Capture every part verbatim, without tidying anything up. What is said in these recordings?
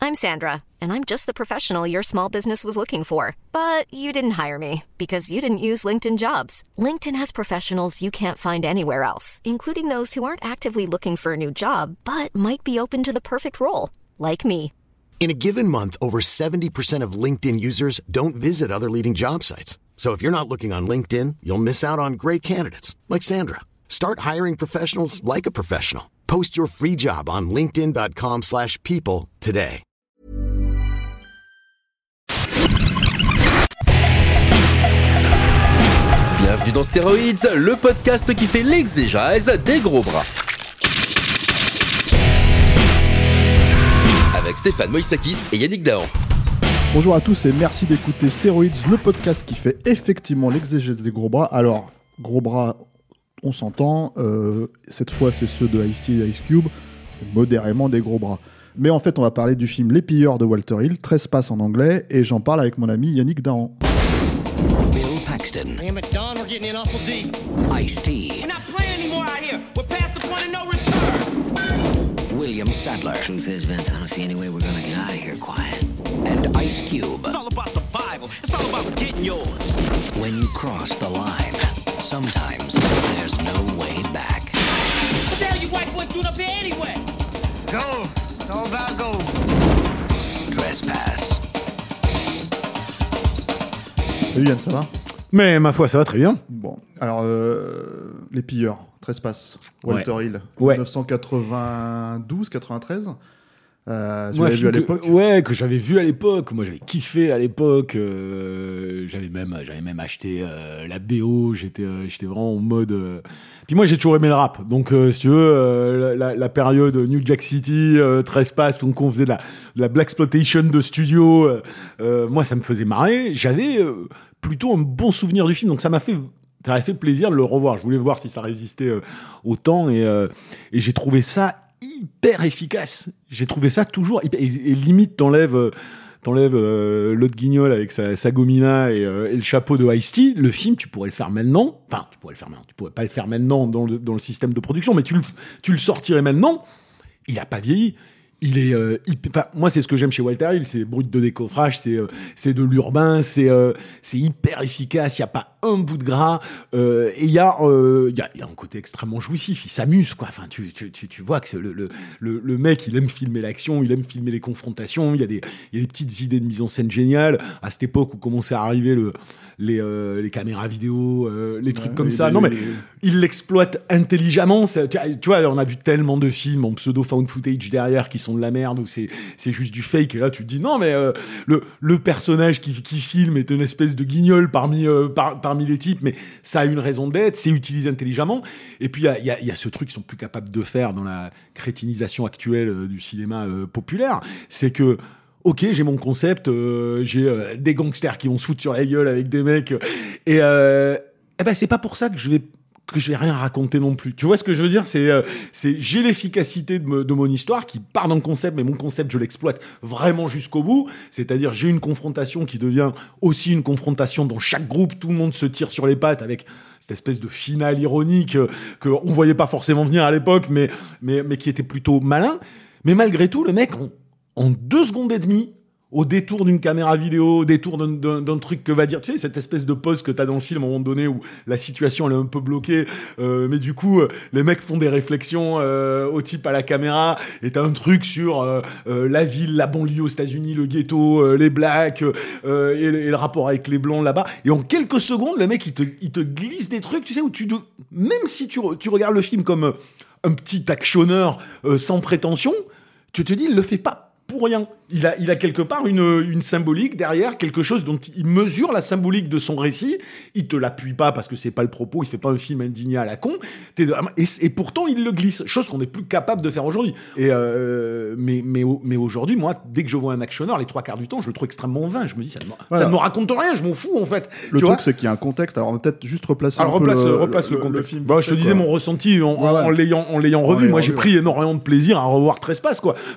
I'm Sandra, and I'm just the professional your small business was looking for. But you didn't hire me because you didn't use LinkedIn Jobs. LinkedIn has professionals you can't find anywhere else, including those who aren't actively looking for a new job, but might be open to the perfect role, like me. In a given month, over seventy percent of LinkedIn users don't visit other leading job sites. So if you're not looking on LinkedIn, you'll miss out on great candidates like Sandra. Start hiring professionals like a professional. Post your free job on linkedin.com slash people today. Bienvenue dans Stéroïdes, le podcast qui fait l'exégèse des gros bras. Avec Stéphane Moïsakis et Yannick Dahan. Bonjour à tous et merci d'écouter Stéroïdes, le podcast qui fait effectivement l'exégèse des gros bras. Alors, gros bras, on s'entend, euh, cette fois c'est ceux de Ice-T et Ice Cube, modérément des gros bras. Mais en fait, on va parler du film Les Pilleurs de Walter Hill, Trespass en anglais, et j'en parle avec mon ami Yannick Dahan. Bill Paxton. Damn it, Don, we're getting in awful deep. Ice-T. We're not playing anymore out here. We're past the point of no return. William Sadler. Truth is, Vince, I don't see any way we're gonna get out of here quiet. And Ice Cube. It's all about survival. It's all about getting yours. When you cross the line, sometimes there's no way back. What the hell you white boys doing up here anyway? Go. It's all about go. Trespass. Salut Yann, ça va ? Mais ma foi, ça va très bien. Bon, alors, euh, Les Pilleurs, Trespass, Walter Ouais. Hill, Ouais. dix-neuf cent quatre-vingt-douze quatre-vingt-treize. Euh, tu Moi, l'avais vu à que- l'époque ? Ouais, que j'avais vu à l'époque. Moi, j'avais kiffé à l'époque. Euh, j'avais même, j'avais même acheté euh, la B O. J'étais, euh, j'étais vraiment en mode. Euh... Puis moi, j'ai toujours aimé le rap. Donc, euh, si tu veux, euh, la, la période New Jack City, euh, Trespass, donc on faisait de la, de la blaxploitation de studio. Euh, euh, moi, ça me faisait marrer. J'avais euh, plutôt un bon souvenir du film. Donc, ça m'a fait. Ça m'a fait plaisir de le revoir. Je voulais voir si ça résistait euh, au temps et, euh, et j'ai trouvé ça hyper efficace. J'ai trouvé ça toujours hyper, et, et limite t'enlèves euh, t'enlèves euh, l'autre guignol avec sa, sa gomina et, euh, et le chapeau de Ice-T. Le film, tu pourrais le faire maintenant. Enfin, tu pourrais le faire maintenant. Tu pourrais pas le faire maintenant dans le, dans le système de production, mais tu le, tu le sortirais maintenant. Il a pas vieilli. Il est, euh, hyper, enfin, moi, c'est ce que j'aime chez Walter Hill, c'est brut de décoffrage, c'est, euh, c'est de l'urbain, c'est, euh, c'est hyper efficace. Il y a pas un bout de gras, euh, et il y a, euh, il y a, il y a un côté extrêmement jouissif. Il s'amuse, quoi. Enfin, tu, tu, tu, tu vois que c'est le, le, le, le mec, il aime filmer l'action, il aime filmer les confrontations. Il y a des, il y a des petites idées de mise en scène géniales. À cette époque où commençait à arriver le, les, euh, les caméras vidéo, euh, les trucs Ouais, comme les- ça. les- Non, mais les- il l'exploite intelligemment. Ça, tu, tu vois, on a vu tellement de films en pseudo found footage derrière qui sont de la merde où c'est, c'est juste du fake. Et là, tu te dis non, mais euh, le, le personnage qui, qui filme est une espèce de guignol parmi, euh, par, parmi les types, mais ça a une raison d'être, c'est utilisé intelligemment. Et puis, il y a, y, a, y a ce truc qu'ils sont plus capables de faire dans la crétinisation actuelle euh, du cinéma euh, populaire. C'est que, ok, j'ai mon concept, euh, j'ai euh, des gangsters qui vont se foutre sur la gueule avec des mecs, euh, et euh, eh ben c'est pas pour ça que je vais que je vais rien raconter non plus. Tu vois ce que je veux dire ? C'est, euh, c'est j'ai l'efficacité de, me, de mon histoire qui part d'un concept, mais mon concept je l'exploite vraiment jusqu'au bout. C'est-à-dire j'ai une confrontation qui devient aussi une confrontation dans chaque groupe. Tout le monde se tire sur les pattes avec cette espèce de finale ironique euh, que on voyait pas forcément venir à l'époque, mais mais mais qui était plutôt malin. Mais malgré tout, le mec en, en deux secondes et demie, au détour d'une caméra vidéo, au détour d'un, d'un, d'un truc que va dire, tu sais, cette espèce de pause que t'as dans le film à un moment donné où la situation elle est un peu bloquée, euh, mais du coup, euh, les mecs font des réflexions euh, au type à la caméra, et t'as un truc sur euh, euh, la ville, la banlieue aux États-Unis, le ghetto, euh, les blacks, euh, et, le, et le rapport avec les blancs là-bas. Et en quelques secondes, le mec, il te, il te glisse des trucs, tu sais, où tu, même si tu, tu regardes le film comme un petit actionneur euh, sans prétention, tu te dis, il le fait pas pour rien. Il a, il a quelque part une, une symbolique derrière, quelque chose dont il mesure la symbolique de son récit. Il te l'appuie pas parce que c'est pas le propos, il fait pas un film indigné à la con. T'es, et, et pourtant, il le glisse. Chose qu'on n'est plus capable de faire aujourd'hui. Et euh, mais, mais, mais aujourd'hui, moi, dès que je vois un actionneur, les trois quarts du temps, je le trouve extrêmement vain. Je me dis, ça ne me, voilà. ça ne me raconte rien, je m'en fous, en fait. Le tu truc, vois c'est qu'il y a un contexte. Alors, on va peut-être juste replacer Alors, un replace, peu le, replace le, le, contexte. le film. Bah, je te disais quoi. mon ressenti en, Ouais, ouais. en, en l'ayant, en l'ayant En revu. l'ayant Moi, j'ai revu, pris ouais. énormément de plaisir à revoir Trespass, quoi.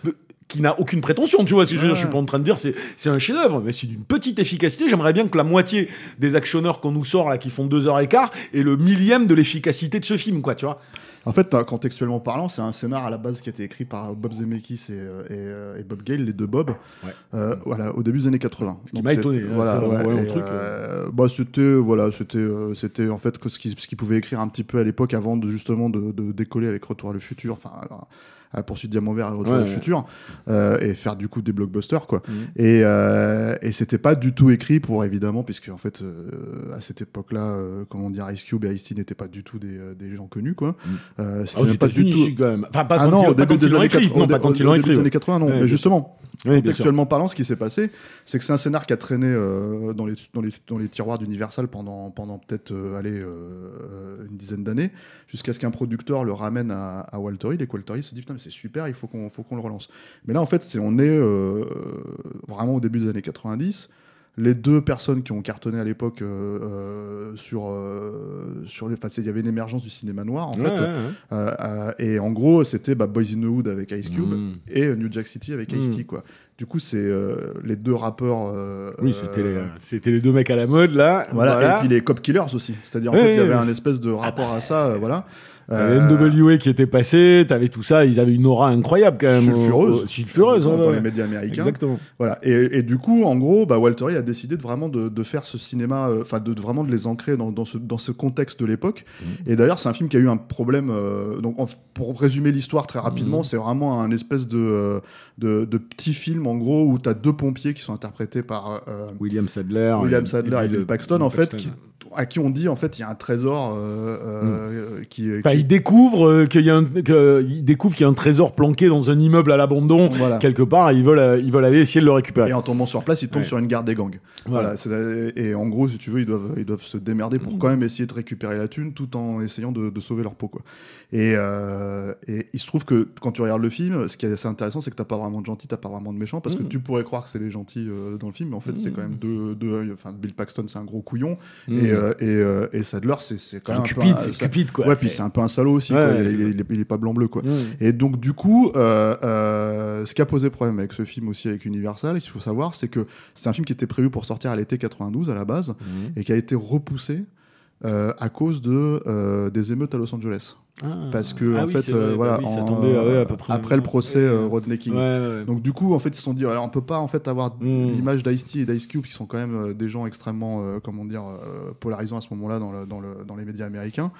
qui n'a aucune prétention, tu vois ce que je veux dire. Ouais. Je suis pas en train de dire c'est c'est un chef-d'œuvre, mais c'est d'une petite efficacité. J'aimerais bien que la moitié des actionneurs qu'on nous sort là, qui font deux heures et quart, aient le millième de l'efficacité de ce film, quoi, tu vois. En fait, contextuellement parlant, c'est un scénar à la base qui a été écrit par Bob Zemeckis et, et, et Bob Gale, les deux Bob, Ouais. euh, voilà, au début des années quatre-vingts. Ce qui m'a étonné, hein, Voilà, ça, ouais, vraiment et, le truc, euh, bah, c'était, voilà, c'était, euh, c'était en fait que ce qu'ils ce qu'ils pouvaient écrire un petit peu à l'époque avant de justement de, de décoller avec Retour à le futur, enfin. À la poursuite Diamant Vert et Retour ouais, au ouais. futur, euh, et faire du coup des blockbusters, quoi. Mmh. Et, euh, et c'était pas du tout écrit pour, évidemment, puisque en fait, euh, à cette époque-là, euh, comment dire, Ice Cube et Ice-T n'étaient pas du tout des, euh, des gens connus, quoi. Mmh. Euh, c'était Ah, aux même pas du États-Unis, tout. si, quand même. Enfin, pas Ah quand non, ils- au pas début quand ils des l'ont années écrit. quatre- Non, au pas dé- quand au ils l'ont début écrit. des ouais. années quatre-vingts, non. Ouais, Mais bien justement, Oui, bien contextuellement parlant, ce qui s'est passé, c'est que c'est un scénar qui a traîné euh, dans, les, dans, les, dans les tiroirs d'Universal pendant, pendant peut-être euh, allez, euh, une dizaine d'années, jusqu'à ce qu'un producteur le ramène à, à Walter Hill, et que Walter Hill se dit putain, mais c'est super, il faut qu'on, faut qu'on le relance. Mais là, en fait, c'est, on est euh, vraiment au début des années quatre-vingt-dix. Les deux personnes qui ont cartonné à l'époque euh, euh, sur, euh, sur les, enfin, il y avait une émergence du cinéma noir, en Ouais, fait. ouais, ouais. Euh, euh, et en gros, c'était bah, Boys in the Hood avec Ice Cube Mm. et euh, New Jack City avec Mm. Ice-T, quoi. Du coup, c'est euh, les deux rappeurs. euh, Oui, euh, c'était les, c'était les deux mecs à la mode, là. Voilà, et puis les Cop Killers aussi. C'est-à-dire, en Ouais, fait, il y ouais, avait ouais. un espèce de rapport à ça, euh, voilà. T'avais Euh, N W A qui était passé, t'avais tout ça, ils avaient une aura incroyable quand même. Sulfureuse. au- au- Sulfureuse, dans, ouais, dans ouais. les médias américains. Exactement. Voilà. Et, et du coup, en gros, bah, Walter Hill a décidé de vraiment de, de faire ce cinéma, enfin de, de vraiment de les ancrer dans, dans, ce, dans ce contexte de l'époque. Mmh. Et d'ailleurs, c'est un film qui a eu un problème. euh, donc, en- pour résumer l'histoire très rapidement, Mmh. c'est vraiment un espèce de, euh, de, de petit film, en gros, où tu as deux pompiers qui sont interprétés par euh, William Sadler. William et- Sadler et Bill Paxton, Bill en fait, Paxton. qui, à qui on dit en fait il y a un trésor euh, euh, qui, Enfin, qui- il découvre euh, qu'il y a un, que, il découvre qu'il y a un trésor planqué dans un immeuble à l'abandon Voilà. quelque part. Et ils veulent, euh, ils veulent aller essayer de le récupérer. Et en tombant sur place, ils tombent Ouais. sur une garde des gangs. Voilà. Voilà. c'est- et en gros, si tu veux, ils doivent, ils doivent se démerder pour Mmh. quand même essayer de récupérer la thune tout en essayant de, de sauver leur peau, quoi. Et, euh, et il se trouve que quand tu regardes le film, ce qui est assez intéressant, c'est que t'as pas vraiment de gentils, t'as pas vraiment de méchants, parce que Mmh. tu pourrais croire que c'est les gentils euh, dans le film, mais en fait, c'est Mmh. quand même deux, deux. Enfin, Bill Paxton, c'est un gros couillon, Mmh. et, euh, et, euh, et Sadler, c'est, c'est quand C'est même un un cupide, peu. c'est ça- cupide, quoi. Ouais, puis c'est un peu un salaud aussi, Ouais, quoi. ouais, Il, c'est il- ça. il est, il est pas blanc-bleu, quoi. Mmh. Et donc, du coup, euh, euh, ce qui a posé problème avec ce film aussi avec Universal, qu'il faut savoir, c'est que c'est un film qui était prévu pour sortir à l'été quatre-vingt-douze à la base, Mmh. et qui a été repoussé euh, à cause de, euh, des émeutes à Los Angeles. Ah. Parce que, Ah en oui, fait, c'est vrai, euh, bah voilà, oui, ça en- tombait, ouais, à peu près. après le procès Ouais, euh, ouais. Rodney King. Ouais, ouais. Donc du coup, en fait, ils se sont dit, alors, on peut pas en fait avoir Mm. l'image d'Ice-T et d'Ice Cube qui sont quand même euh, des gens extrêmement, euh, comment dire, euh, polarisants à ce moment-là dans, le, dans, le, dans les médias américains.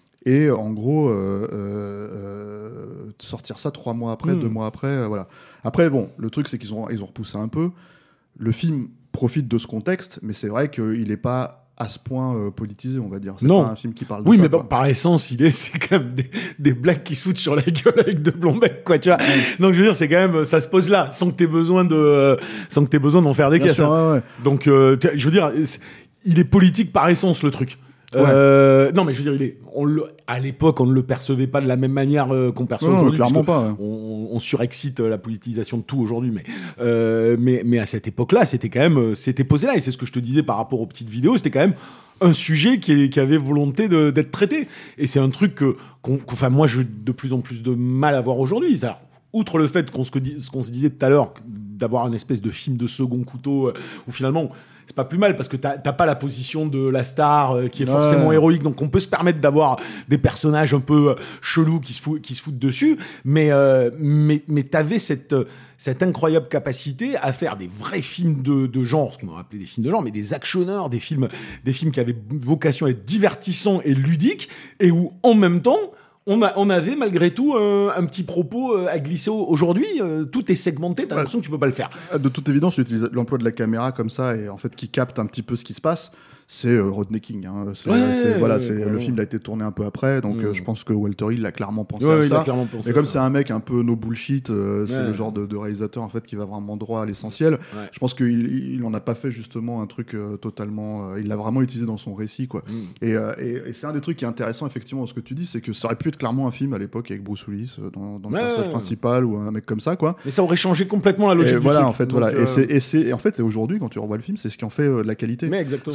Et en gros, euh, euh, euh, sortir ça trois mois après, Mm. deux mois après, euh, voilà. Après, bon, le truc c'est qu'ils ont, ils ont repoussé un peu. Le film profite de ce contexte, mais c'est vrai qu'il n'est pas à ce point euh, politisé, on va dire. C'est Non. pas un film qui parle de Oui, ça, mais quoi. bon, par essence, il est, c'est quand même des, des blagues qui se foutent sur la gueule avec deux blonds mecs, quoi, tu vois. Donc, je veux dire, c'est quand même, ça se pose là, sans que t'aies besoin de, euh, sans que t'aies besoin d'en faire des Bien caisses. sûr, hein. ouais, ouais. Donc, euh, t'as- je veux dire, c'est- il est politique par essence, le truc. Ouais. Euh, non, mais je veux dire, il est, on le, à l'époque, on ne le percevait pas de la même manière euh, qu'on perçoit Non, non, aujourd'hui. clairement puisque pas, ouais. On, on surexcite la politisation de tout aujourd'hui, mais, euh, mais, mais à cette époque-là, c'était quand même, euh, c'était posé là, et c'est ce que je te disais par rapport aux petites vidéos, c'était quand même un sujet qui, est- qui avait volonté de, d'être traité. Et c'est un truc que, qu'on, qu'enfin, moi, j'ai de plus en plus de mal à voir aujourd'hui. C'est-à-dire, outre le fait qu'on se, ce qu'on se disait tout à l'heure, d'avoir une espèce de film de second couteau, euh, où finalement, c'est pas plus mal parce que t'as, t'as pas la position de la star euh, qui est Ouais. forcément héroïque, donc on peut se permettre d'avoir des personnages un peu euh, chelous qui se, fou- qui se foutent dessus, mais, euh, mais, mais t'avais cette, euh, cette incroyable capacité à faire des vrais films de, de genre, ce qu'on va appeler des films de genre, mais des actionneurs, des films, des films qui avaient vocation à être divertissants et ludiques, et où en même temps, on, a, on avait malgré tout un, un petit propos euh, à glisser. au- Aujourd'hui, euh, tout est segmenté, t'as Ouais. l'impression que tu peux pas le faire. De toute évidence, l'utilisa- l'emploi de la caméra comme ça et en fait qui capte un petit peu ce qui se passe, c'est euh, Rodney King. Hein. C'est, Ouais, c'est- voilà, ouais, c'est, ouais, le ouais. film a été tourné un peu après, donc Mm. euh, je pense que Walter Hill a clairement pensé Ouais, à ouais, il ça. a clairement pensé Et à comme ça. c'est un mec un peu no bullshit, euh, c'est Ouais. le genre de, de réalisateur en fait qui va vraiment droit à l'essentiel. Ouais. Je pense qu'il il en a pas fait justement un truc euh, totalement. euh, il l'a vraiment utilisé dans son récit, quoi. Mm. Et, euh, et, et c'est un des trucs qui est intéressant effectivement dans ce que tu dis, c'est que ça aurait pu être clairement un film à l'époque avec Bruce Willis euh, dans, dans le Ouais, personnage ouais. principal ou un mec comme ça, quoi. Mais ça aurait changé complètement la logique Et du voilà, truc. en fait, Donc, voilà. euh, Et c'est, et c'est, et en fait, aujourd'hui, quand tu revois le film, c'est ce qui en fait euh, de la qualité. Mais exactement. Parce qu'en en fait,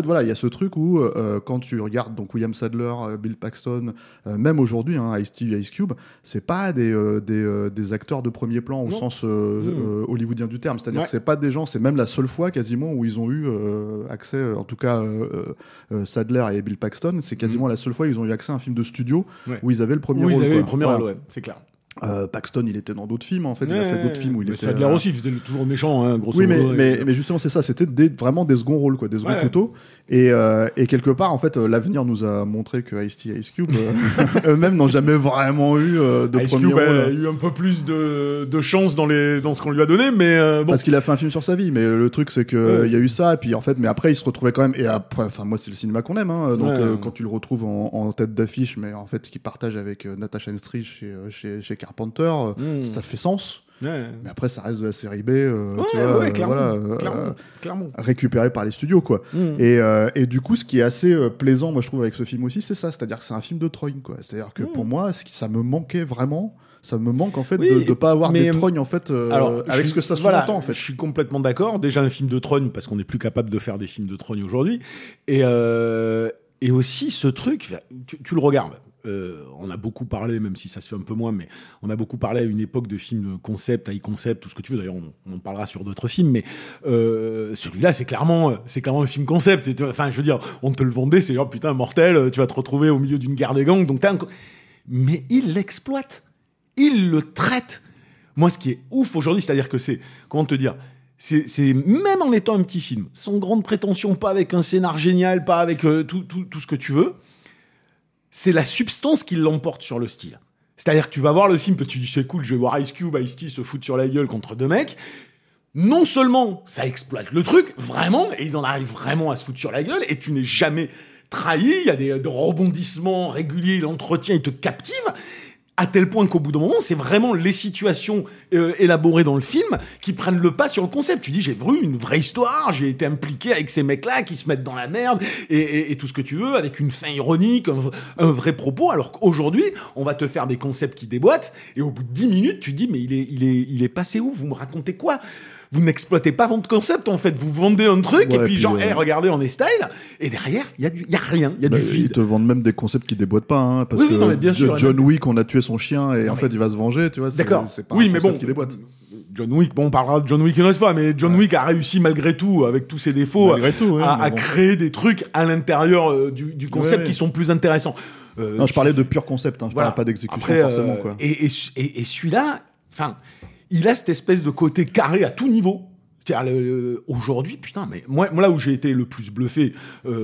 fait, voilà, il y a ce truc où euh, quand tu regardes donc William Sadler, euh, Bill Paxton, euh, même aujourd'hui, hein, Ice-T, Ice Cube, c'est pas des euh, des, euh, des acteurs de premier plan au non. sens euh, Mmh. euh, hollywoodien du terme. C'est-à-dire Ouais. que c'est pas des gens, c'est même la seule fois quasiment où ils ont eu euh, accès, euh, en tout cas euh, euh, Sadler et Bill Paxton, c'est quasiment mmh. la seule fois où ils ont eu accès à un film de studio ouais. où ils avaient le premier où rôle. Ils avaient quoi. le premier voilà. rôle, ouais, c'est clair. Euh, Paxton, il était dans d'autres films, en fait. Ouais, il a fait d'autres films où il mais était. Sadler euh... aussi, il était toujours méchant, hein, grosso oui, mais, modo. mais, et... mais justement, c'est ça. C'était des, vraiment des seconds rôles, quoi, des seconds ouais. couteaux. Et, euh, et quelque part, en fait, euh, l'avenir nous a montré que Ice-T et Ice Cube euh, eux-mêmes n'ont jamais vraiment eu euh, de Ice premier Cube rôle. a eu un peu plus de, de chance dans, les, dans ce qu'on lui a donné, mais euh, bon. Parce qu'il a fait un film sur sa vie, mais le truc c'est que il ouais. y a eu ça, et puis en fait, mais après il se retrouvait quand même. Et après, enfin moi c'est le cinéma qu'on aime, hein, donc ouais, euh, ouais. quand tu le retrouves en, en tête d'affiche, mais en fait qu'il partage avec euh, Natasha Henstridge chez, chez, chez Carpenter, euh, mmh. ça fait sens. Ouais. Mais après, ça reste de la série B, euh, ouais, tu vois, ouais, euh, clairement, voilà, euh, clairement, euh, clairement. récupéré par les studios, quoi. Mmh. Et, euh, et du coup, ce qui est assez euh, plaisant, moi, je trouve, avec ce film aussi, c'est ça, c'est-à-dire que c'est un film de trogne, quoi. C'est-à-dire que mmh. pour moi, ce qui, ça me manquait vraiment. Ça me manque en fait oui, de ne pas avoir mais, des trognes en fait euh, alors, avec je, ce que ça voilà, sous-entend en fait. Je suis complètement d'accord. Déjà un film de trogne parce qu'on n'est plus capable de faire des films de trogne aujourd'hui. Et, euh, et aussi ce truc, tu, tu le regardes. Euh, on a beaucoup parlé, même si ça se fait un peu moins, mais on a beaucoup parlé à une époque de films concept, high concept, tout ce que tu veux. D'ailleurs, on, on en parlera sur d'autres films, mais euh, celui-là, c'est clairement, c'est clairement un film concept. C'est, enfin, je veux dire, on te le vendait, c'est genre putain mortel, tu vas te retrouver au milieu d'une guerre des gangs, donc t'as un... mais il l'exploite, il le traite. Moi, ce qui est ouf aujourd'hui, c'est-à-dire que c'est, comment te dire. C'est, c'est même en étant un petit film, sans grande prétention, pas avec un scénar génial, pas avec euh, tout, tout, tout ce que tu veux. C'est la substance qui l'emporte sur le style. C'est-à-dire que tu vas voir le film, tu dis c'est cool, je vais voir Ice Cube, Ice-T se foutre sur la gueule contre deux mecs. Non seulement ça exploite le truc, vraiment, et ils en arrivent vraiment à se foutre sur la gueule, et tu n'es jamais trahi, il y a des, des rebondissements réguliers, l'entretien, il te captive, à tel point qu'au bout d'un moment, c'est vraiment les situations euh, élaborées dans le film qui prennent le pas sur le concept. Tu dis, j'ai vu une vraie histoire, j'ai été impliqué avec ces mecs-là qui se mettent dans la merde et, et, et tout ce que tu veux, avec une fin ironique, un, un vrai propos, alors qu'aujourd'hui, on va te faire des concepts qui déboîtent, et au bout de dix minutes, tu dis, mais il est, il est, il est passé où? Vous me racontez quoi? Vous n'exploitez pas votre concept, en fait. Vous vendez un truc, ouais, et puis, puis genre, euh... hey, regardez, on est style. Et derrière, il y a du, y a rien. Il y a bah, du vide. Ils te vendent même des concepts qui déboîtent pas, hein, parce oui, que oui, non, mais bien sûr, John même... Wick, on a tué son chien, et non, en mais... fait, il va se venger, tu vois. C'est, D'accord. c'est pas oui, un mais concept bon. qui déboîte. John Wick, bon, on parlera de John Wick une autre fois, mais John ouais. Wick a réussi malgré tout, avec tous ses défauts, malgré tout, ouais, à, à bon. créer des trucs à l'intérieur euh, du, du concept ouais. qui sont plus intéressants. Euh, non, je parlais de pur concept, hein, je voilà. parlais pas d'exécution Après, forcément. Euh, quoi. Et, et, et, et celui-là, enfin, il a cette espèce de côté carré à tout niveau. C'est-à-dire, le, aujourd'hui, putain, mais moi, moi, là où j'ai été le plus bluffé,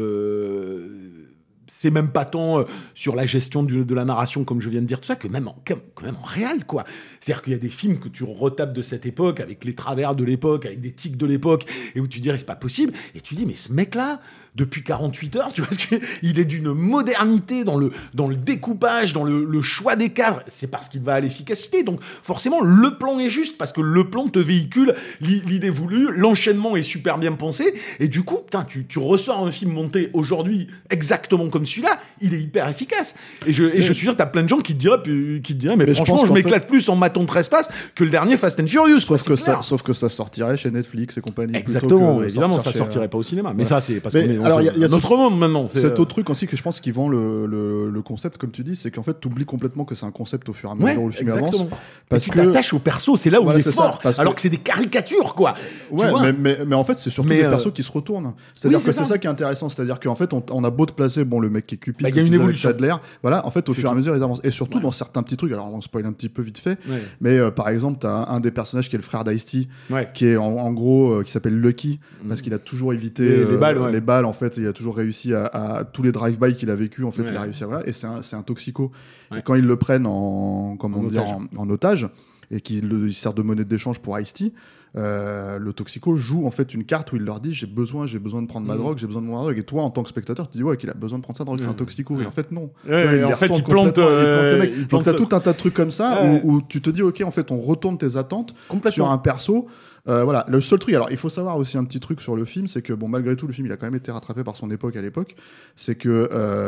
euh, c'est même pas tant sur la gestion du, de la narration, comme je viens de dire, tout ça, que même en, quand même en réel, quoi. C'est-à-dire qu'il y a des films que tu retapes de cette époque, avec les travers de l'époque, avec des tics de l'époque, et où tu dirais, c'est pas possible, et tu dis, mais ce mec-là, depuis quarante-huit heures, tu vois, parce qu'il est d'une modernité dans le, dans le découpage, dans le, le choix des cadres. C'est parce qu'il va à l'efficacité. Donc, forcément, le plan est juste, parce que le plan te véhicule l'idée voulue, l'enchaînement est super bien pensé, et du coup, putain, tu, tu ressors un film monté aujourd'hui exactement comme celui-là, il est hyper efficace. Et je, et mais, je suis sûr que t'as plein de gens qui te diraient, qui te diraient mais, mais franchement, je, je m'éclate fait... plus en matant Trespass que le dernier Fast and Furious. Sauf, que ça, sauf que ça sortirait chez Netflix et compagnie. Exactement, évidemment, ça sortirait pas au cinéma. Mais ça, c'est parce qu'on est alors, il y a, y a notre monde maintenant. C'est cet autre truc aussi que je pense qui vend le, le, le concept, comme tu dis, c'est qu'en fait, tu oublies complètement que c'est un concept au fur et à mesure ouais, où le film exactement. avance. Parce et tu que t'attaches au perso, c'est là où voilà, il est, est fort. Ça, alors que... que c'est des caricatures, quoi. Ouais, tu vois mais, mais, mais en fait, c'est surtout mais des euh... persos qui se retournent. C'est-à-dire oui, que c'est ça. ça qui est intéressant. C'est-à-dire qu'en fait, on, on a beau te placer, bon, le mec qui est Cupid, il bah, y a une évolution. De l'air, voilà, en fait, au c'est fur et à tout. mesure, ils avancent. Et surtout ouais. dans certains petits trucs. Alors, on spoil un petit peu vite fait. Ouais. Mais euh, par exemple, t'as un, un des personnages qui est le frère d'Ice-T, ouais. qui est en, en gros, euh, qui s'appelle Lucky, mmh. parce qu'il a toujours évité les, euh, les balles. Ouais. Les balles, en fait, il a toujours réussi à, à tous les drive-by qu'il a vécu. En fait, ouais. il a réussi à voilà. Et c'est un, c'est un toxico. Ouais. Et quand ils le prennent en, comment en dire, otage. En, en otage, et qu'il il sert de monnaie d'échange pour Ice-T, euh, le toxico joue en fait une carte où il leur dit j'ai besoin, j'ai besoin de prendre ma mmh. drogue, j'ai besoin de mon drogue. Et toi, en tant que spectateur, tu dis ouais qu'il a besoin de prendre sa drogue, mmh. c'est un toxico. Mmh. Et en fait non. Ouais, vois, il en fait, il plante, euh, il plante le mec. il Donc t'as tout un tas de trucs comme ça ouais. où, où tu te dis ok en fait on retourne tes attentes sur un perso. Euh, voilà, le seul truc. Alors, il faut savoir aussi un petit truc sur le film, c'est que bon, malgré tout, le film, il a quand même été rattrapé par son époque à l'époque. C'est que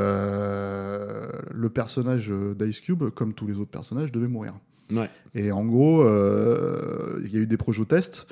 euh, le personnage d'Ice Cube, comme tous les autres personnages, devait mourir. Ouais. Et en gros, euh, il y a eu des projets tests.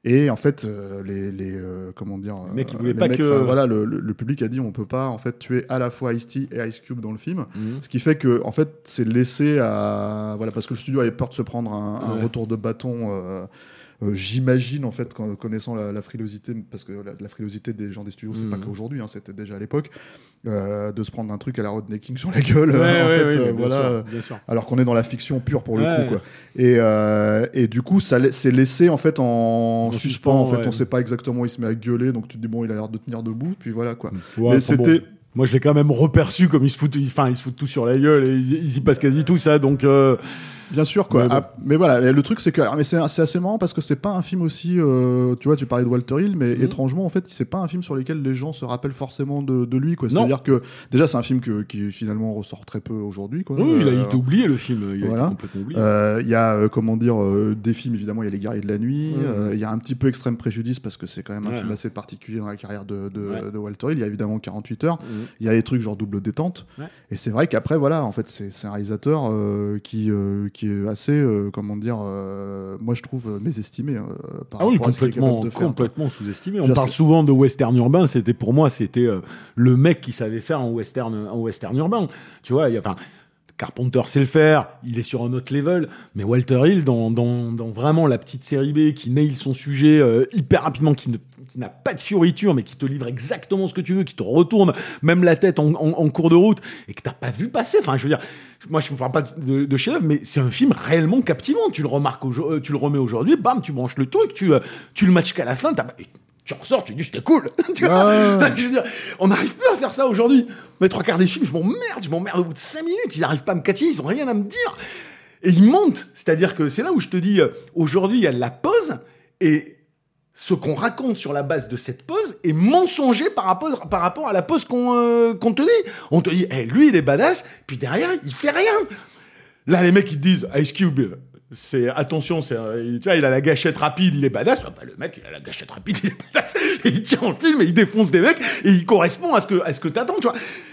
Et en fait, euh, les, les euh, comment dire, les mecs, ils euh, voulaient les pas mecs, que voilà, le, le, le public a dit on peut pas en fait tuer à la fois Ice-T et Ice Cube dans le film, mmh. ce qui fait que en fait c'est laissé à voilà parce que le studio avait peur de se prendre un, un ouais. retour de bâton. Euh, Euh, j'imagine en fait, quand, connaissant la, la frilosité, parce que la, la frilosité des gens des studios, c'est mmh. pas qu'aujourd'hui, hein, c'était déjà à l'époque, euh, de se prendre un truc à la Rodney King sur la gueule, ouais, euh, en ouais, fait, ouais, euh, bien voilà, sûr, bien sûr. alors qu'on est dans la fiction pure pour le ouais. coup, quoi. Et, euh, et du coup, ça c'est laissé en fait en, en suspens. suspens en fait, ouais. On sait pas exactement où il se met à gueuler, donc tu te dis bon, il a l'air de tenir debout, puis voilà quoi. Ouais, mais c'était. Bon. Moi, je l'ai quand même reperçu comme ils se foutent, enfin, ils se foutent tout sur la gueule et ils, ils y passent quasi tout ça, donc. Euh... Bien sûr, quoi. Mais, bon. ah, mais voilà, le truc, c'est que. Alors, mais c'est, c'est assez marrant parce que c'est pas un film aussi. Euh, tu vois, tu parlais de Walter Hill, mais mmh. étrangement, en fait, c'est pas un film sur lequel les gens se rappellent forcément de, de lui, quoi. C'est-à-dire que, déjà, c'est un film que, qui finalement ressort très peu aujourd'hui, quoi. Oui, euh, il a été oublié, le film. Il a voilà. été complètement oublié. Il euh, y a, euh, comment dire, euh, des films, évidemment, il y a Les Guerriers de la Nuit. Il mmh. euh, y a un petit peu Extrême Préjudice parce que c'est quand même un ouais. film assez particulier dans la carrière de, de, ouais. de Walter Hill. Il y a évidemment quarante-huit heures. Il mmh. y a des trucs genre Double Détente. Ouais. Et c'est vrai qu'après, voilà, en fait, c'est, c'est un réalisateur euh, qui, euh, qui est assez. Euh, comment dire, euh, moi je trouve euh, mésestimé. Euh, par ah oui, complètement, de complètement sous-estimé. On Genre parle c'est... souvent de western urbain. C'était pour moi, c'était euh, le mec qui savait faire un western, un western urbain. Tu vois, enfin. Carpenter sait le faire, il est sur un autre level, mais Walter Hill, dans, dans, dans vraiment la petite série B, qui nail son sujet euh, hyper rapidement, qui, ne, qui n'a pas de fioriture, mais qui te livre exactement ce que tu veux, qui te retourne même la tête en, en, en cours de route, et que t'as pas vu passer. Enfin, je veux dire, moi je ne parle pas de, de chef-d'œuvre, mais c'est un film réellement captivant. Tu le remarques, au, tu le remets aujourd'hui, bam, tu branches le truc, tu, tu le matches qu'à la fin, t'as pas... Tu ressors, tu dis c'était cool. Tu vois ah. Je veux dire, on n'arrive plus à faire ça aujourd'hui. Mais trois quarts des films, je m'emmerde, je m'emmerde au bout de cinq minutes. Ils n'arrivent pas à me catcher, ils ont rien à me dire. Et ils montent. C'est-à-dire que c'est là où je te dis, aujourd'hui, il y a de la pause et ce qu'on raconte sur la base de cette pause est mensonger par rapport, par rapport à la pause qu'on, euh, qu'on te dit. On te dit, hey, lui, il est badass, puis derrière, il fait rien. Là, les mecs, ils te disent, Ice Cube, c'est attention, c'est tu vois, il a la gâchette rapide, il est badass. Bah, le mec, il a la gâchette rapide, il est badass. Et il tient en film et il défonce des mecs et il correspond à ce que à ce que t'attends, tu vois.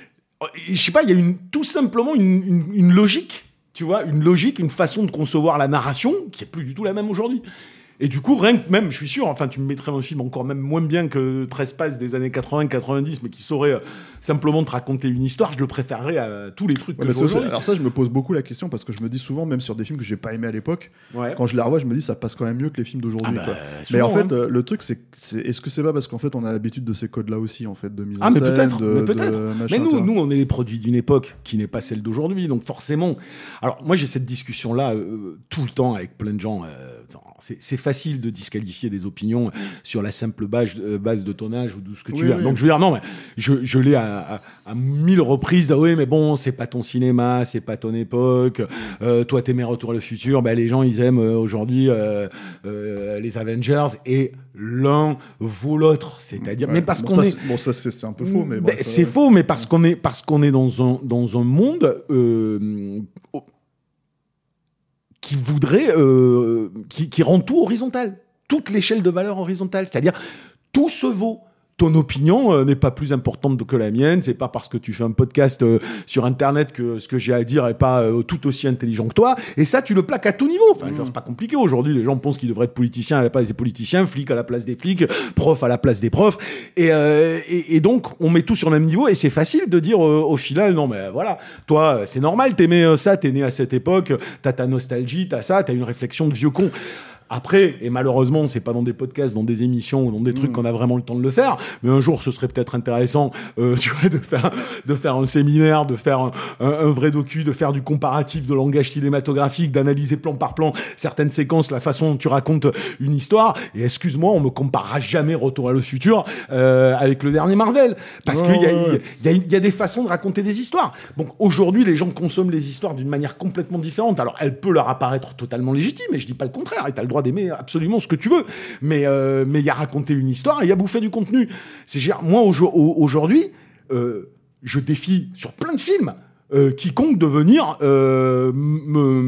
Je sais pas, il y a une tout simplement une, une, une logique, tu vois, une logique, une façon de concevoir la narration qui est plus du tout la même aujourd'hui. Et du coup, rien que même, je suis sûr, enfin, tu me mettrais un film encore même moins bien que treize passes des années quatre-vingts quatre-vingt-dix, mais qui saurait euh, simplement te raconter une histoire, je le préférerais à tous les trucs ouais, que je vois. Alors ça, je me pose beaucoup la question, parce que je me dis souvent, même sur des films que j'ai pas aimés à l'époque, ouais. quand je les revois, je me dis, ça passe quand même mieux que les films d'aujourd'hui. Ah bah, quoi. Souvent, mais en fait, hein. euh, le truc, c'est, c'est, est-ce que c'est pas parce qu'en fait, on a l'habitude de ces codes-là aussi, en fait, de mise en ah, mais scène, peut-être, de, mais peut-être. De machin, mais nous, nous, on est les produits d'une époque qui n'est pas celle d'aujourd'hui, donc forcément. Alors, moi, j'ai cette discussion-là euh, tout le temps avec plein de gens. Euh, c'est, c'est facile de disqualifier des opinions sur la simple base, euh, base de ton âge ou de ce que tu oui, as. oui. Donc, je veux dire, non, mais je, je l'ai à, à, à mille reprises. Ah oui, mais bon, c'est pas ton cinéma, c'est pas ton époque. Euh, toi, t'aimais Retour à le futur. Ben, les gens, ils aiment euh, aujourd'hui euh, euh, les Avengers et l'un vaut l'autre. C'est-à-dire, ouais. mais parce bon, qu'on ça, est. C'est, bon, ça, c'est, c'est un peu faux, mais. Ben, bon, c'est ça... faux, mais parce qu'on est, parce qu'on est dans un, dans un monde. Euh, qui voudrait, euh, qui, qui rend tout horizontal, toute l'échelle de valeur horizontale, c'est-à-dire tout se vaut. Ton opinion euh, n'est pas plus importante que la mienne, c'est pas parce que tu fais un podcast euh, sur internet que ce que j'ai à dire est pas euh, tout aussi intelligent que toi, et ça tu le plaques à tout niveau. Enfin, mmh. c'est pas compliqué aujourd'hui, les gens pensent qu'ils devraient être politiciens à la place des politiciens, flics à la place des flics, profs à la place des profs, et, euh, et, et donc on met tout sur le même niveau, et c'est facile de dire euh, au final, non mais voilà, toi c'est normal, t'aimais ça, t'es né à cette époque, t'as ta nostalgie, t'as ça, t'as une réflexion de vieux con. Après, et malheureusement, c'est pas dans des podcasts, dans des émissions ou dans des trucs mmh. qu'on a vraiment le temps de le faire, mais un jour, ce serait peut-être intéressant, euh, tu vois, de faire, de faire un séminaire, de faire un, un, un vrai docu, de faire du comparatif de langage cinématographique, d'analyser plan par plan certaines séquences, la façon dont tu racontes une histoire. Et excuse-moi, on me comparera jamais Retour à le futur euh, avec le dernier Marvel, parce oh, qu'il y a, ouais. il y a, il y a des façons de raconter des histoires. Donc aujourd'hui, les gens consomment les histoires d'une manière complètement différente. Alors, elle peut leur apparaître totalement légitime, et je dis pas le contraire. Et t'as le droit d'aimer absolument ce que tu veux, mais euh, mais il y a raconter une histoire et il y a bouffer du contenu. C'est genre, moi au, au, aujourd'hui, euh, je défie sur plein de films euh, quiconque de venir euh, me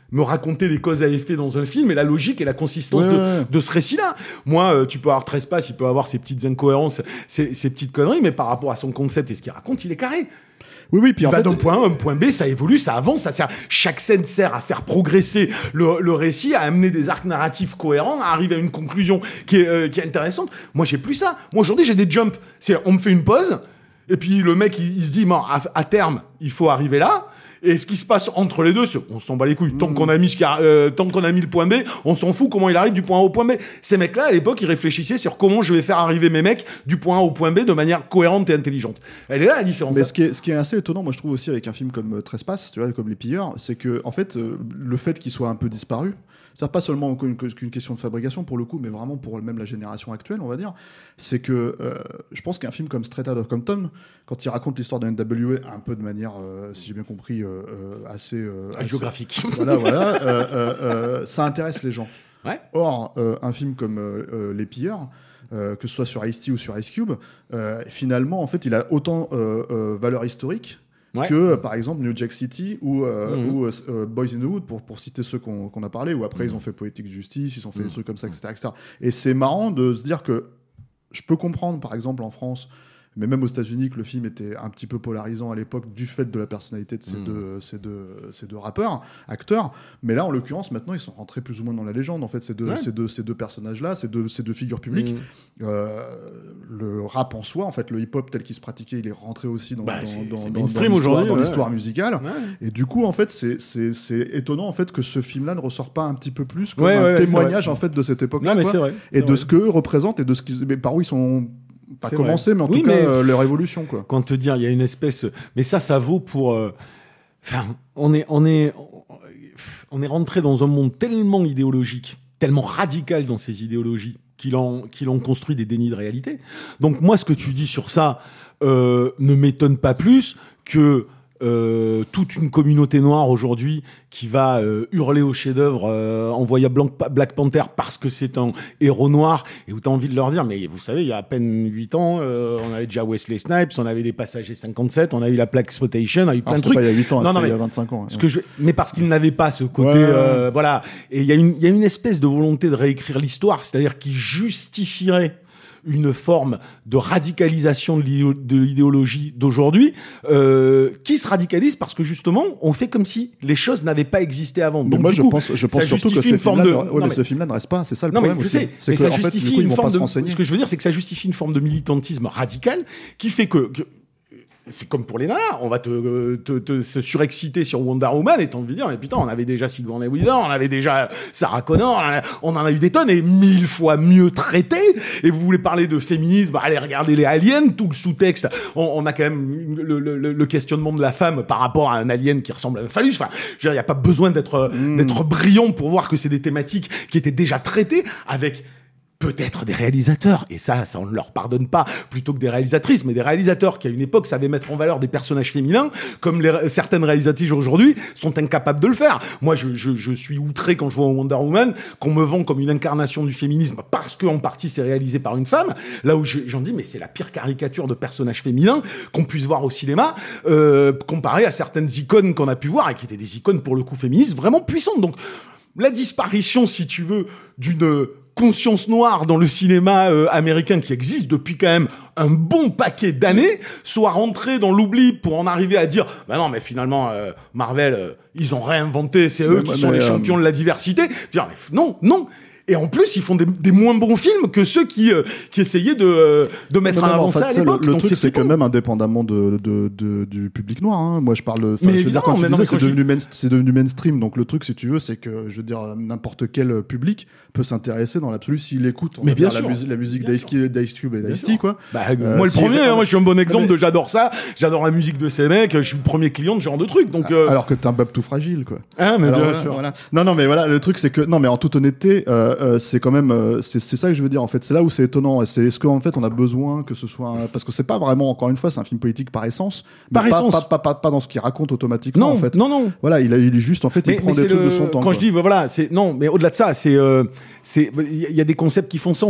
me raconter les causes à effet dans un film et la logique et la consistance ouais, de, ouais. de ce récit-là. Moi, euh, tu peux avoir Trespass, il peut avoir ses petites incohérences, ses, ses petites conneries, mais par rapport à son concept et ce qu'il raconte, il est carré. Oui, oui, puis Il en va fait, d'un point A à un point B, ça évolue, ça avance, ça sert. Chaque scène sert à faire progresser le, le récit, à amener des arcs narratifs cohérents, à arriver à une conclusion qui est, euh, qui est intéressante. Moi, j'ai plus ça. Moi, aujourd'hui, j'ai des jumps. C'est, on me fait une pause, et puis le mec, il, il se dit, bon, à, à terme, il faut arriver là. Et ce qui se passe entre les deux, c'est, on s'en bat les couilles. Tant qu'on a mis, ce qui a- euh, tant qu'on a mis le point B, on s'en fout comment il arrive du point A au point B. Ces mecs-là, à l'époque, ils réfléchissaient sur comment je vais faire arriver mes mecs du point A au point B de manière cohérente et intelligente. Elle est là, la différence. Mais ce qui, est, ce qui est assez étonnant, moi je trouve aussi avec un film comme euh, Trespass, tu vois, comme Les Pilleurs, c'est que en fait, euh, le fait qu'il soit un peu disparu, c'est pas seulement qu'une, qu'une question de fabrication pour le coup, mais vraiment pour même la génération actuelle, on va dire, c'est que euh, je pense qu'un film comme Straight Outta Compton, quand il raconte l'histoire de N W A un peu de manière, euh, si j'ai bien compris, euh, euh, assez, euh, assez géographique. Voilà, voilà, euh, euh, euh, ça intéresse les gens. Ouais. Or, euh, un film comme euh, euh, Les Pilleurs, euh, que ce soit sur Ice-T ou sur Ice Cube, euh, finalement, en fait, il a autant euh, euh, valeur historique Ouais. que, euh, par exemple, New Jack City ou, euh, Mhm. ou euh, Boys in the Hood, pour, pour citer ceux qu'on qu'on a parlé, où après, Mhm. ils ont fait Poetic Justice, ils ont fait Mhm. des trucs comme ça, et cetera, et cetera. Et c'est marrant de se dire que je peux comprendre, par exemple, en France, mais même aux États-Unis, que le film était un petit peu polarisant à l'époque du fait de la personnalité de ces, Mhm. deux, ces, deux, ces deux rappeurs, acteurs. Mais là, en l'occurrence, maintenant, ils sont rentrés plus ou moins dans la légende, en fait, ces deux, Ouais. ces deux, ces deux personnages-là, ces deux, ces deux figures publiques. Mmh. Euh, le rap en soi, en fait, le hip-hop tel qu'il se pratiquait, il est rentré aussi dans, Bah, dans, c'est- dans, c'est dans- mainstream dans l'histoire- aujourd'hui, dans ouais. l'histoire musicale. Ouais. Et du coup, en fait, c'est, c'est, c'est étonnant en fait que ce film-là ne ressort pas un petit peu plus comme Ouais, un ouais, c'est témoignage vrai. en fait de cette époque-là, Non, mais quoi. c'est vrai. et C'est de vrai. ce qu'eux représentent et de ce qu'ils, mais par où ils sont pas C'est commencés, mais en Oui, tout cas mais- euh, leur évolution, quoi. Quand te dire, il y a une espèce, mais ça, ça vaut pour. euh, Enfin, on est, on est, on est rentré dans un monde tellement idéologique, tellement radical dans ces idéologies, qu'il en, qu'il en construit des dénis de réalité. Donc moi, ce que tu dis sur ça euh, ne m'étonne pas plus que euh, toute une communauté noire aujourd'hui qui va euh, hurler au chef-d'œuvre euh, en voyant Blanc- Black Panther parce que c'est un héros noir, et où tu as envie de leur dire, mais vous savez, il y a à peine huit ans, euh, on avait déjà Wesley Snipes, on avait des Passagers cinquante-sept, on a eu la Black Exploitation, on a eu plein Alors, de c'était trucs. pas il y a huit ans, Non, c'était non, il y a mais- vingt-cinq ans. Ce ouais. que je... Mais parce qu'ils n'avaient pas ce côté... Ouais. euh, voilà. Et il y, a une- il y a une espèce de volonté de réécrire l'histoire, c'est-à-dire qui justifierait une forme de radicalisation de l'idéo- de l'idéologie d'aujourd'hui, euh, qui se radicalise parce que justement, on fait comme si les choses n'avaient pas existé avant. Mais Donc, moi, du je coup, pense, je pense ça surtout que justifie ce une forme film-là, de... ne- ouais, Non, mais mais- ce film-là ne reste pas. C'est ça le Non, mais problème je aussi. sais, C'est mais que, ça en fait, du justifie coup, ils une vont forme pas se de... renseigner. Ce que je veux dire, c'est que ça justifie une forme de militantisme radical qui fait que... que- c'est comme pour les nanas, on va te, te, te se surexciter sur Wonder Woman et t'as envie de dire, mais putain, on avait déjà Sigourney Weaver, on avait déjà Sarah Connor, on en a eu des tonnes et mille fois mieux traité. Et vous voulez parler de féminisme, bah, allez regarder les aliens, tout le sous-texte. On, on a quand même le, le, le, le questionnement de la femme par rapport à un alien qui ressemble à un phallus. Enfin, je veux dire, il n'y a pas besoin d'être, Mm. d'être brillant pour voir que c'est des thématiques qui étaient déjà traitées avec peut-être des réalisateurs, et ça, ça on ne leur pardonne pas, plutôt que des réalisatrices, mais des réalisateurs qui à une époque savaient mettre en valeur des personnages féminins, comme les, certaines réalisatrices aujourd'hui sont incapables de le faire. Moi, je, je, je suis outré quand je vois Wonder Woman, qu'on me vend comme une incarnation du féminisme, parce qu'en partie c'est réalisé par une femme, là où je, j'en dis, mais c'est la pire caricature de personnage féminin qu'on puisse voir au cinéma, euh, comparé à certaines icônes qu'on a pu voir, et qui étaient des icônes pour le coup féministes vraiment puissantes. Donc, la disparition, si tu veux, d'une conscience noire dans le cinéma euh, américain qui existe depuis quand même un bon paquet d'années, soit rentré dans l'oubli pour en arriver à dire bah non mais finalement euh, Marvel euh, ils ont réinventé, c'est eux Mais- qui mais, sont les euh, champions de la diversité. Dire, mais non non. Et en plus, ils font des, des moins bons films que ceux qui, euh, qui essayaient de, euh, de mettre Non, en non, avant en fait, ça à ça, l'époque. Le, le Donc truc, c'est que flippant. même indépendamment de, de, de- du public noir, hein, moi je parle. enfin, Mais je veux dire, quand évidemment, tu mais non, disais, mais c'est quand je devenu, main- c'est devenu mainstream. Donc le truc, si tu veux, c'est que je veux dire, n'importe quel public peut s'intéresser dans l'absolu s'il écoute. on Mais va bien dire, sûr. la, musique- la musique Bien d'Ice d'Ice Cube et Bien d'Ice-T, sûr. quoi. Bah, Euh, moi le si- premier, hein, moi je suis un bon exemple mais- de j'adore ça, j'adore la musique de ces mecs, je suis le premier client de ce genre de truc. Donc, euh... Alors que t'es un bab tout fragile, quoi. hein, mais Alors, bien voilà, sûr. voilà. Non, non, mais voilà, le truc, c'est que, non, mais en toute honnêteté, euh, euh, c'est quand même, euh, c'est, c'est ça que je veux dire, en fait. C'est là où c'est étonnant. C'est, est-ce qu'en fait, on a besoin que ce soit, un- parce que c'est pas vraiment, encore une fois, c'est un film politique par essence. mais Par pas, essence. Pas, pas, pas, pas dans ce qu'il raconte automatiquement, Non, en fait. non, non. Voilà, il a, il est juste, en fait, il Mais, prend mais des c'est trucs le... de son temps. Quand quoi. je dis, voilà, c'est non, mais au-delà de ça, c'est, euh, c'est, il y a des concepts qui font sens.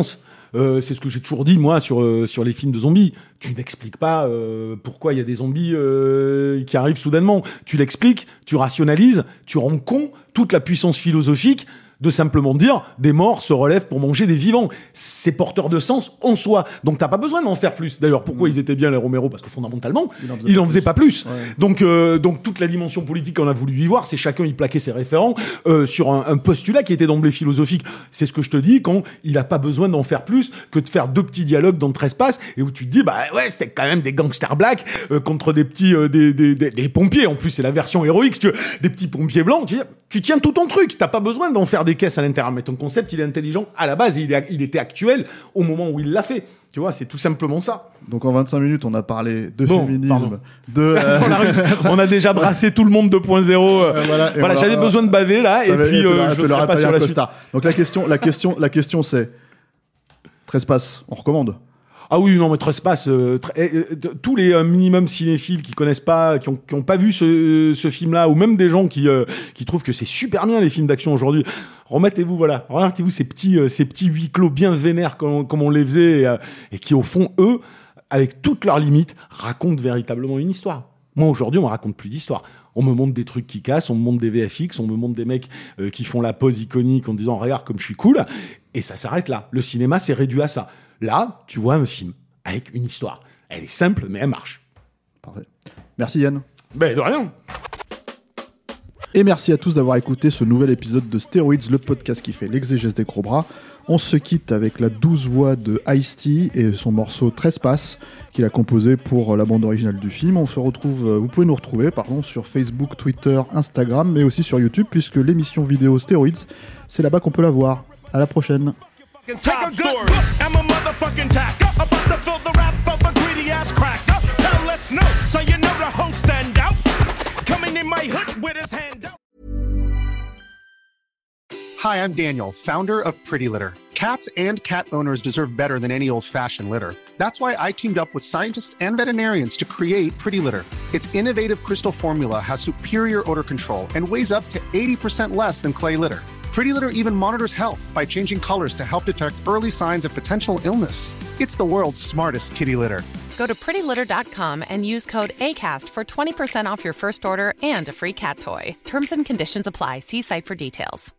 Euh, c'est ce que j'ai toujours dit, moi, sur, euh, sur les films de zombies. Tu n'expliques pas euh, pourquoi il y a des zombies euh, qui arrivent soudainement. Tu l'expliques, tu rationalises, tu rends con toute la puissance philosophique de simplement dire des morts se relèvent pour manger des vivants. C'est porteur de sens en soi. Donc t'as pas besoin d'en faire plus. D'ailleurs, pourquoi mmh. ils étaient bien les Romero ? Parce que fondamentalement, il en faisait pas plus. Pas plus. Ouais. Donc, euh, donc toute la dimension politique qu'on a voulu y voir, c'est chacun y plaquer ses référents euh, sur un, un postulat qui était d'emblée philosophique. C'est ce que je te dis quand il a pas besoin d'en faire plus que de faire deux petits dialogues dans Trespass et où tu te dis bah ouais c'était quand même des gangsters blacks euh, contre des petits euh, des, des, des, des pompiers. En plus c'est la version héroïque, si tu veux, des petits pompiers blancs. Tu, tu tiens tout ton truc. T'as pas besoin d'en faire des caisses à l'intérieur, mais ton concept il est intelligent à la base et il, est, il était actuel au moment où il l'a fait. Tu vois, c'est tout simplement ça. Donc en vingt-cinq minutes, on a parlé de bon, féminisme, pardon. de euh... on, a réussi, on a déjà brassé tout le monde deux point zéro. Euh, voilà, voilà j'avais euh, besoin de baver là et puis euh, je le ferai pas sur la suite. Donc la question, la question, la question c'est Trespass, on recommande. Ah oui, non, mais Trespass, euh, tra- euh, tous les euh, minimum cinéphiles qui connaissent pas, qui ont, qui ont pas vu ce, ce film-là, ou même des gens qui, euh, qui trouvent que c'est super bien les films d'action aujourd'hui, remettez-vous, voilà, remettez-vous ces petits, euh, ces petits huis clos bien vénères comme, comme on les faisait, et, euh, et qui au fond, eux, avec toutes leurs limites, racontent véritablement une histoire. Moi, aujourd'hui, on me raconte plus d'histoire. On me montre des trucs qui cassent, on me montre des V F X, on me montre des mecs euh, qui font la pose iconique en disant « Regarde comme je suis cool », et ça s'arrête là. Le cinéma, c'est réduit à ça. Là, tu vois un film avec une histoire. Elle est simple, mais elle marche. Parfait. Merci Yann. Ben, de rien. Et merci à tous d'avoir écouté ce nouvel épisode de Steroids, le podcast qui fait l'exégèse des gros bras. On se quitte avec la douce voix de Ice-T et son morceau Trespass qu'il a composé pour la bande originale du film. On se retrouve, vous pouvez nous retrouver pardon, sur Facebook, Twitter, Instagram, mais aussi sur YouTube, puisque l'émission vidéo Steroids, c'est là-bas qu'on peut la voir. À la prochaine. Take a good look at my motherfucking tack. About to fill the rap of a greedy ass cracker. Now let's know, so you know the host stand out. Coming in my hood with his hand out. Hi, I'm Daniel, founder of Pretty Litter. Cats and cat owners deserve better than any old-fashioned litter. That's why I teamed up with scientists and veterinarians to create Pretty Litter. Its innovative crystal formula has superior odor control and weighs up to eighty percent less than clay litter. Pretty Litter even monitors health by changing colors to help detect early signs of potential illness. It's the world's smartest kitty litter. Go to pretty litter dot com and use code ACAST for twenty percent off your first order and a free cat toy. Terms and conditions apply. See site for details.